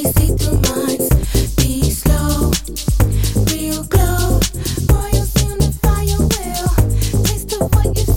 Real glow, boy, you'll soon the fire will taste of what you